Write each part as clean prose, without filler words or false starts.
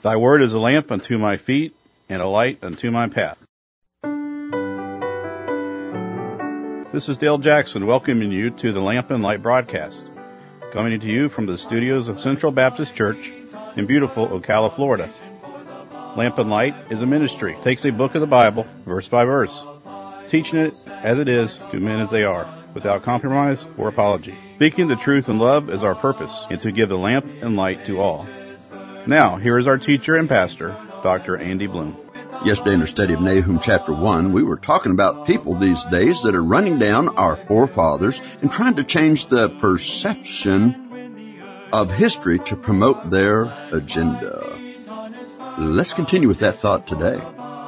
Thy word is a lamp unto my feet and a light unto my path. This is Dale Jackson welcoming you to the Lamp and Light broadcast, coming to you from the studios of Central Baptist Church in beautiful Ocala, Florida. Lamp and Light is a ministry. It takes a book of the Bible, verse by verse, teaching it as it is to men as they are, without compromise or apology. Speaking the truth in love is our purpose, and to give the lamp and light to all. Now, here is our teacher and pastor, Dr. Andy Bloom. Yesterday in our study of Nahum chapter 1, we were talking about people these days that are running down our forefathers and trying to change the perception of history to promote their agenda. Let's continue with that thought today.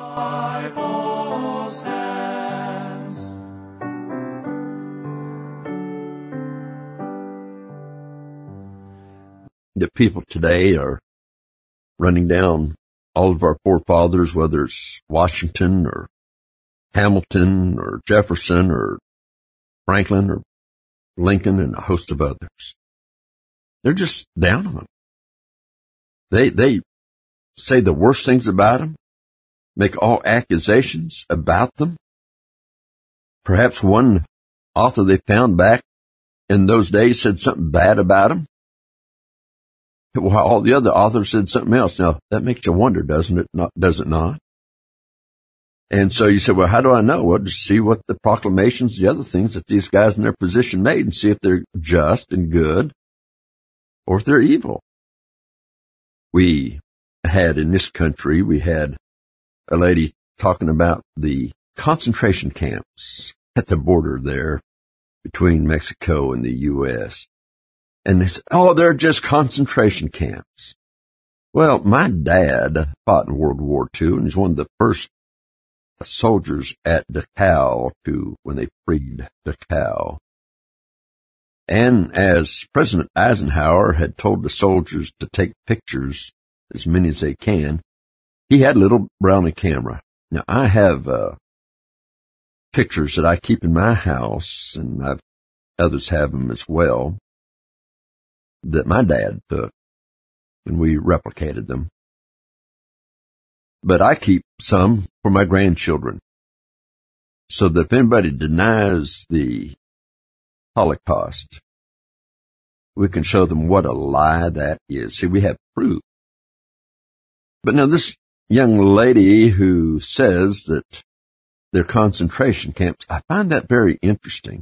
The people today are running down all of our forefathers, whether it's Washington or Hamilton or Jefferson or Franklin or Lincoln and a host of others. They're just down on them. They say the worst things about them, make all accusations about them. Perhaps one author they found back in those days said something bad about them, while all the other authors said something else. Now, that makes you wonder, doesn't it? Does it not? And so you say, well, how do I know? Well, just see what the proclamations, the other things that these guys in their position made and see if they're just and good or if they're evil. We had in this country, we had a lady talking about the concentration camps at the border there between Mexico and the U.S., and they said, oh, they're just concentration camps. Well, my dad fought in World War II and he's one of the first soldiers at Dachau when they freed Dachau. And as President Eisenhower had told the soldiers to take pictures, as many as they can, he had a little Brownie camera. Now, I have pictures that I keep in my house, and others have them as well, that my dad took, and we replicated them. But I keep some for my grandchildren, so that if anybody denies the Holocaust, we can show them what a lie that is. See, we have proof. But now this young lady who says that they're concentration camps, I find that very interesting,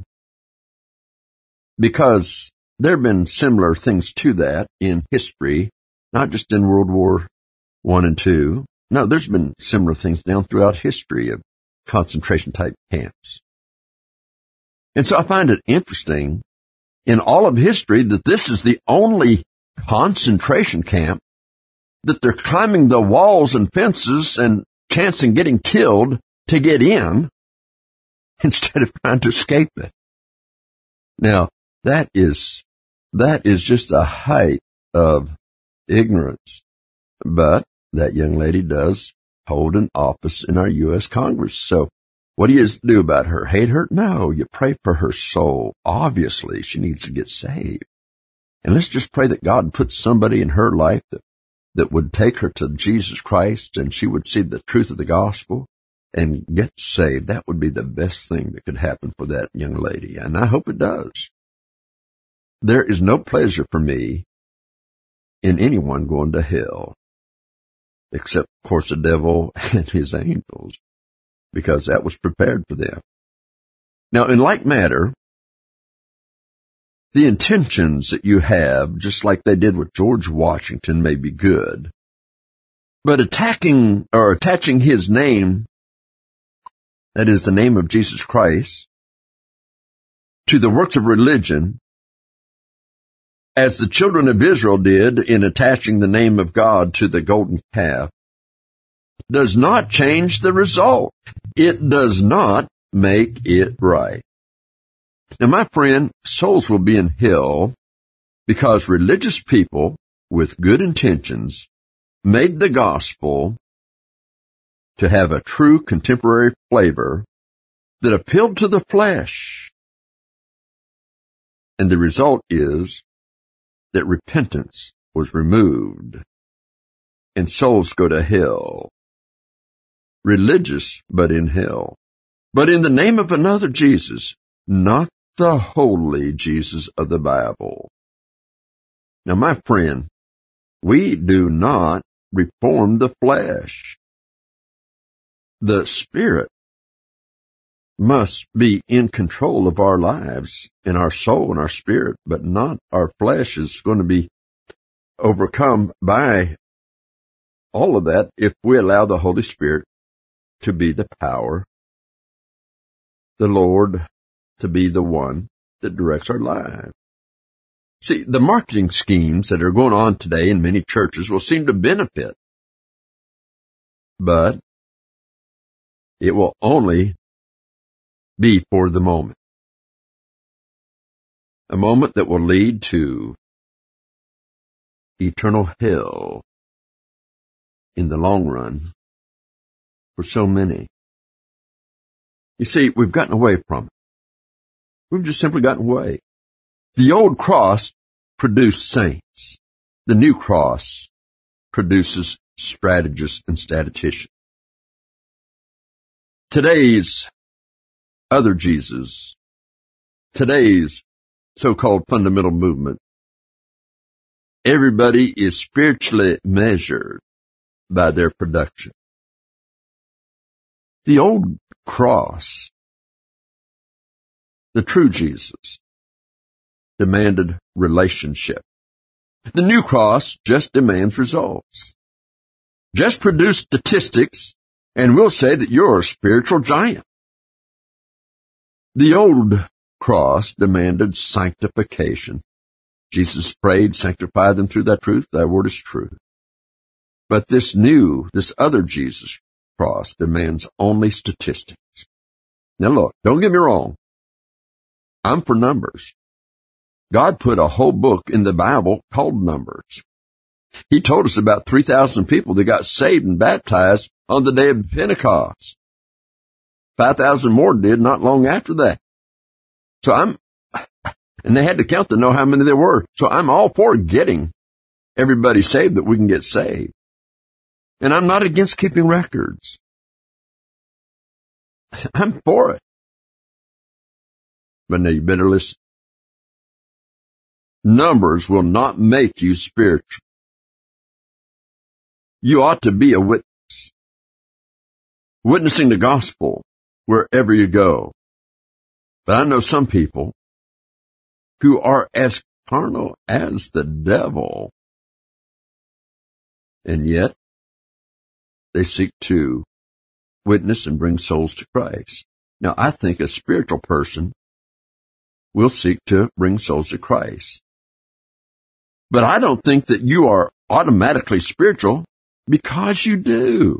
because there have been similar things to that in history, not just in World War I and II. No, there's been similar things down throughout history of concentration-type camps. And so I find it interesting in all of history that this is the only concentration camp that they're climbing the walls and fences and chancing getting killed to get in instead of trying to escape it. Now, that is just a height of ignorance. But that young lady does hold an office in our U.S. Congress. So what do you do about her? Hate her? No, you pray for her soul. Obviously, she needs to get saved. And let's just pray that God puts somebody in her life that would take her to Jesus Christ and she would see the truth of the gospel and get saved. That would be the best thing that could happen for that young lady. And I hope it does. There is no pleasure for me in anyone going to hell, except, of course, the devil and his angels, because that was prepared for them. Now, in like manner, the intentions that you have, just like they did with George Washington, may be good, but attacking or attaching his name, that is the name of Jesus Christ, to the works of religion, as the children of Israel did in attaching the name of God to the golden calf, does not change the result. It does not make it right. Now, my friend, souls will be in hell because religious people with good intentions made the gospel to have a true contemporary flavor that appealed to the flesh. And the result is that repentance was removed and souls go to hell. Religious, but in hell. But in the name of another Jesus, not the holy Jesus of the Bible. Now, my friend, we do not reform the flesh. The Spirit must be in control of our lives and our soul and our spirit, but not our flesh is going to be overcome by all of that if we allow the Holy Spirit to be the power, the Lord to be the one that directs our lives. See, the marketing schemes that are going on today in many churches will seem to benefit, but it will only be for the moment. A moment that will lead to eternal hell in the long run for so many. You see, we've gotten away from it. We've just simply gotten away. The old cross produced saints. The new cross produces strategists and statisticians. Today's other Jesus, today's so-called fundamental movement, everybody is spiritually measured by their production. The old cross, the true Jesus, demanded relationship. The new cross just demands results. Just produce statistics and we'll say that you're a spiritual giant. The old cross demanded sanctification. Jesus prayed, sanctify them through thy truth, thy word is true. But this other Jesus cross demands only statistics. Now look, don't get me wrong. I'm for numbers. God put a whole book in the Bible called Numbers. He told us about 3,000 people that got saved and baptized on the day of Pentecost. 5,000 more did not long after that. And they had to count to know how many there were. So I'm all for getting everybody saved that we can get saved. And I'm not against keeping records. I'm for it. But now you better listen. Numbers will not make you spiritual. You ought to be a witness. Witnessing the gospel wherever you go. But I know some people who are as carnal as the devil, and yet they seek to witness and bring souls to Christ. Now, I think a spiritual person will seek to bring souls to Christ. But I don't think that you are automatically spiritual because you do.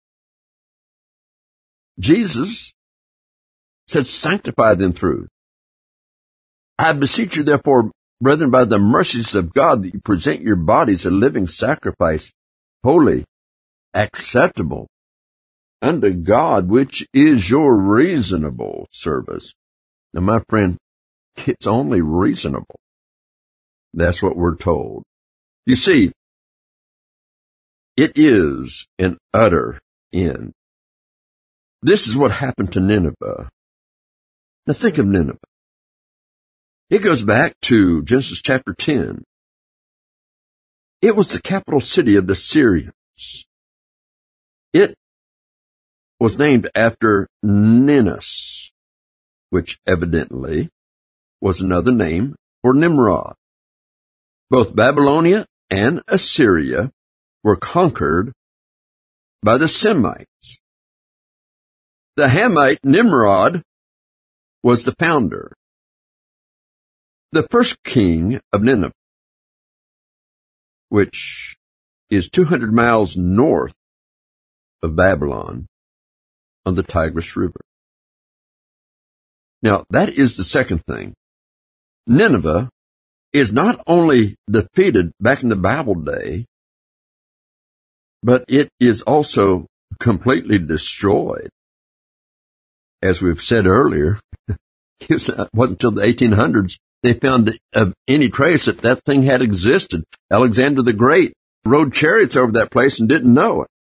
Jesus said, sanctify them through. I beseech you, therefore, brethren, by the mercies of God, that you present your bodies a living sacrifice, holy, acceptable unto God, which is your reasonable service. Now, my friend, it's only reasonable. That's what we're told. You see, it is an utter end. This is what happened to Nineveh. Now think of Nineveh. It goes back to Genesis chapter 10. It was the capital city of the Syrians. It was named after Ninus, which evidently was another name for Nimrod. Both Babylonia and Assyria were conquered by the Semites. The Hamite Nimrod was the founder. The first king of Nineveh, which is 200 miles north of Babylon on the Tigris River. Now, that is the second thing. Nineveh is not only defeated back in the Bible day, but it is also completely destroyed. As we've said earlier, it wasn't until the 1800s they found any trace that thing had existed. Alexander the Great rode chariots over that place and didn't know it.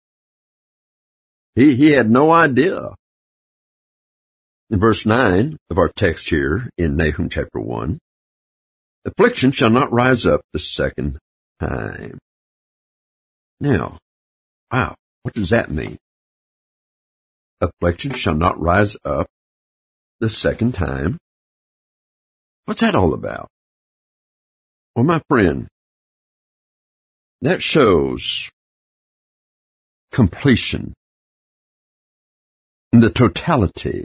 He had no idea. In verse 9 of our text here in Nahum chapter 1, affliction shall not rise up the second time. Now, wow, what does that mean? Affliction shall not rise up the second time. What's that all about? Well, my friend, that shows completion in the totality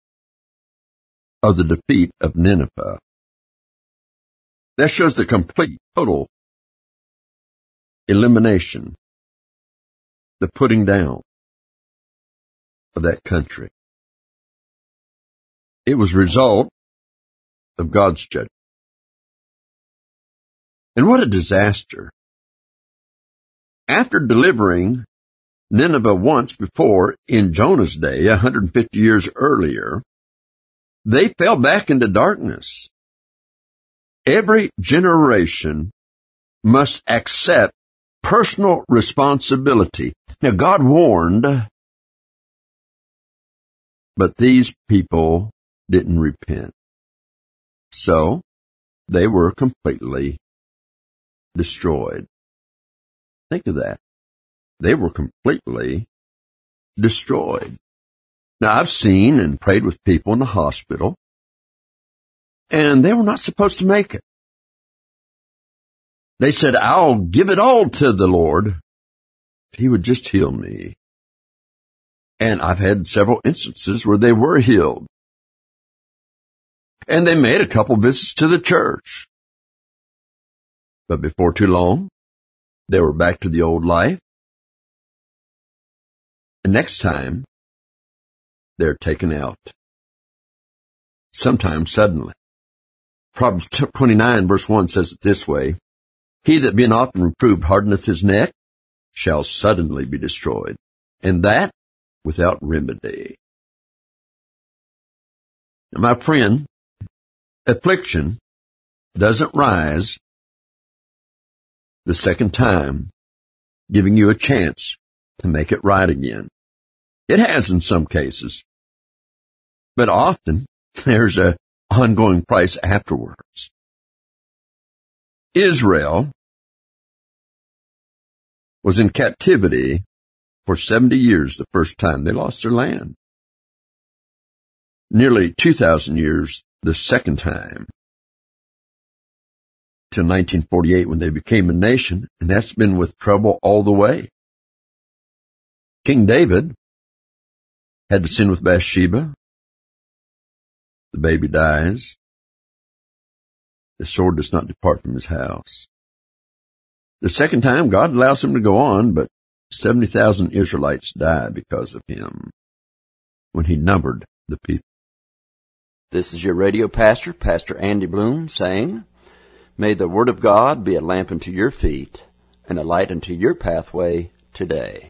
of the defeat of Nineveh. That shows the complete, total elimination, the putting down of that country. It was a result of God's judgment. And what a disaster. After delivering Nineveh once before in Jonah's day, 150 years earlier, they fell back into darkness. Every generation must accept personal responsibility. Now, God warned, but these people didn't repent. So, they were completely destroyed. Think of that. They were completely destroyed. Now, I've seen and prayed with people in the hospital, and they were not supposed to make it. They said, I'll give it all to the Lord if He would just heal me. And I've had several instances where they were healed. And they made a couple visits to the church. But before too long, they were back to the old life. And next time, they're taken out. Sometimes suddenly. Proverbs 29 verse 1 says it this way, He that being often reproved hardeneth his neck shall suddenly be destroyed, and that without remedy. Now, my friend, affliction doesn't rise the second time, giving you a chance to make it right again. It has in some cases, but often there's an ongoing price afterwards. Israel was in captivity for 70 years the first time they lost their land. Nearly 2,000 years the second time, till 1948 when they became a nation, and that's been with trouble all the way. King David had to sin with Bathsheba. The baby dies. The sword does not depart from his house. The second time, God allows him to go on, but 70,000 Israelites die because of him when he numbered the people. This is your radio pastor, Pastor Andy Bloom, saying, May the Word of God be a lamp unto your feet and a light unto your pathway today.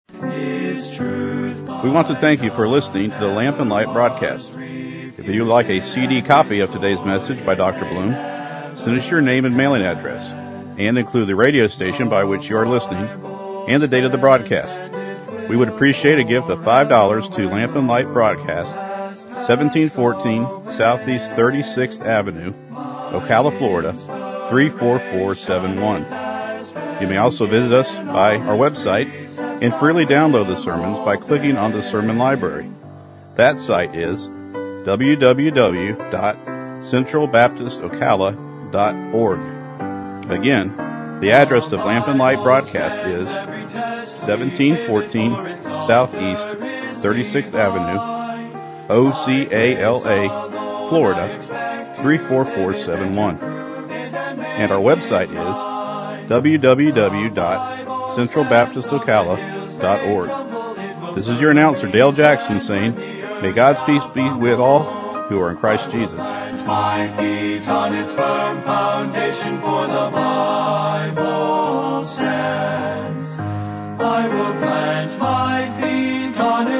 We want to thank you for listening to the Lamp and Light broadcast. If you'd like a CD copy of today's message by Dr. Bloom, send us your name and mailing address, and include the radio station by which you are listening and the date of the broadcast. We would appreciate a gift of $5 to Lamp and Light Broadcast, 1714 Southeast 36th Avenue, Ocala, Florida, 34471. You may also visit us by our website and freely download the sermons by clicking on the sermon library. That site is www.centralbaptistocala.org. Again, the address of Lamp and Light Broadcast is 1714 Southeast 36th Avenue, Ocala, Florida, 34471. And our website is www.centralbaptistocala.org. This is your announcer, Dale Jackson, saying, May God's peace be with all who are in Christ Jesus. My feet on His firm foundation, for the Bible stands. I will plant my feet on